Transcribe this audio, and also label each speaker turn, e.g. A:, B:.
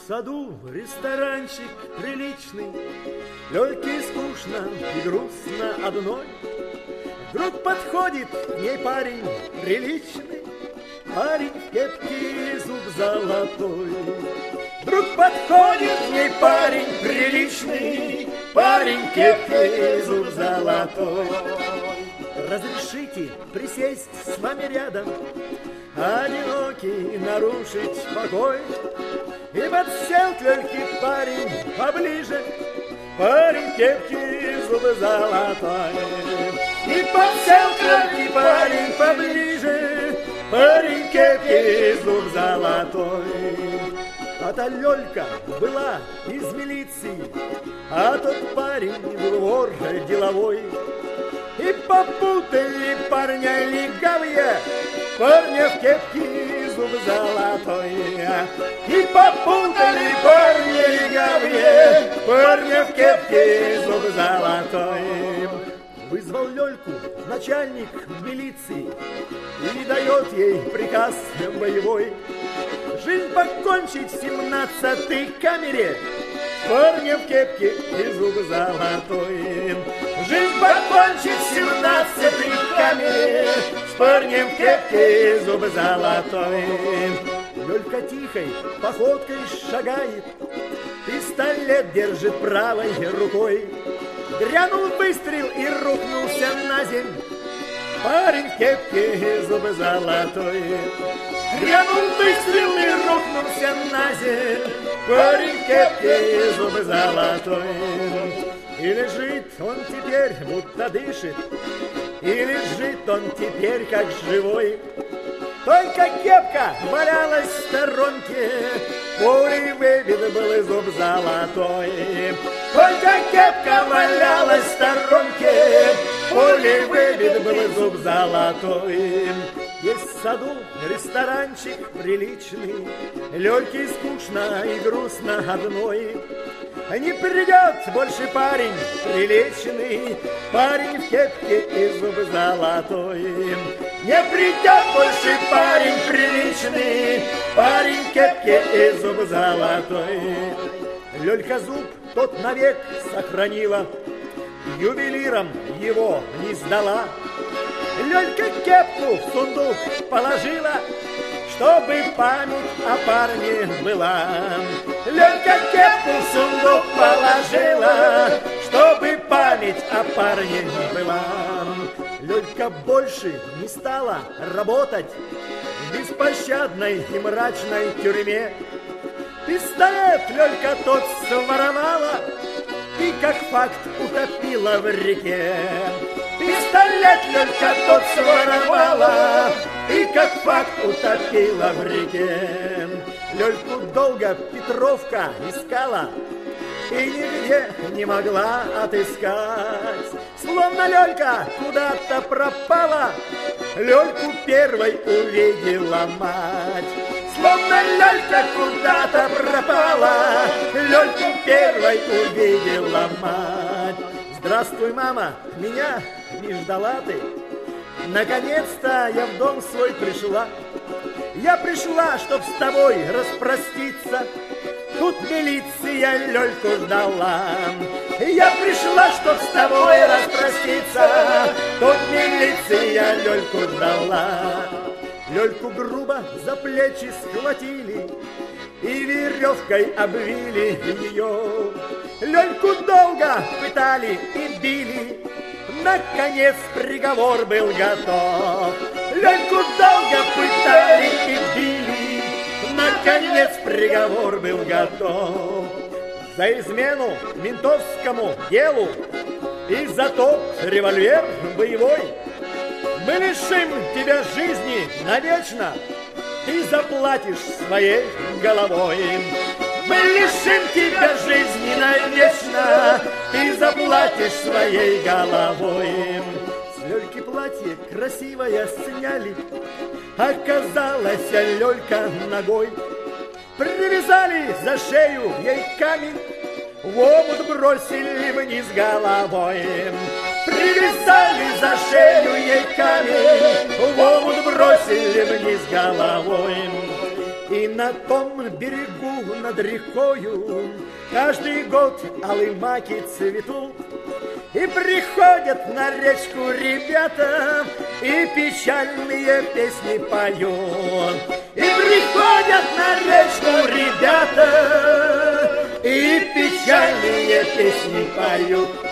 A: саду ресторанчик приличный, Лёльке скучно и грустно одной. Вдруг подходит к ней парень приличный, Парень в кепке и зуб золотой. Вдруг подходит к ней парень приличный, Парень в кепке и зуб золотой. Разрешите присесть с вами рядом, одинокий нарушить покой. И подсел к Лёльке парень поближе, Парень в кепке и зубы золотой. И подсел к Лёльке парень поближе, Парень в кепке и зуб золотой. А та Лёлька была из милиции, а тот парень был вор деловой. И попутали парня легавые, Парня в кепке и зуб золотой. И попутали парня легавые, Парня в кепке и зуб золотой. Вызвал Лёльку начальник в милиции И дает ей приказ боевой: жизнь покончить в 17-й камере, Парня в кепке и зуб золотой. Жизнь покончить в 17-й камере, С парнем в кепке и зуб золотой. Лёлька тихой походкой шагает, Пистолет держит правой рукой. Грянул выстрел и рухнулся на земь Парень в кепке и зуб золотой. Грянул выстрел и рухнулся на земь Парень в кепке и зуб золотой. И лежит он теперь, будто дышит, И лежит он теперь, как живой. Только кепка валялась в сторонке, Пулей выбит был и зуб золотой. Только кепка валялась в сторонке, Пулей выбит был и зуб золотой. Есть в саду ресторанчик приличный, Лёльке скучно и грустно одной. Не придет больше парень приличный, Парень в кепке и зуб золотой. Не придет больше парень приличный, Парень в кепке и зуб золотой. Лёлька зуб тот навек сохранила, Ювелиром его не сдала. Лёлька кепку в сундук положила, Чтобы память о парне была. Лёлька кепку в сундук положила, Чтобы память о парне была. Лёлька больше не стала работать В беспощадной и мрачной тюрьме. Пистолет Лёлька тот своровала И как факт утопила в реке. Пистолет Лёлька тот своровала И как факт утопила в реке. Лёльку долго Петровка искала И нигде не могла отыскать. Словно Лёлька куда-то пропала, Лёльку первой увидела мать. Словно Лёлька куда-то пропала, Лёльку первой увидела мать. Здравствуй, мама, меня не ждала ты? Наконец-то я в дом свой пришла. Я пришла, чтоб с тобой распроститься. Тут милиция Лёльку ждала. Я пришла, чтоб с тобой распроститься. Тут милиция Лёльку ждала. Лёльку грубо за плечи схватили И веревкой обвили ее. Лёльку долго пытали и били, Наконец приговор был готов. Лёльку долго пытали и били, Наконец приговор был готов. За измену ментовскому делу И за тот револьвер боевой Мы лишим тебя жизни навечно, Ты заплатишь своей головой. Мы лишим тебя жизни навечно, Ты заплатишь своей головой. С Лёльки платье красивое сняли, Оказалась Лёлька ногой. Привязали за шею ей камень, В омут бросили вниз головой. Привязали за шею ей камень, В омут бросили вниз головой. И на том берегу над рекою каждый год алые маки цветут. И приходят на речку ребята и печальные песни поют. И приходят на речку ребята и печальные песни поют.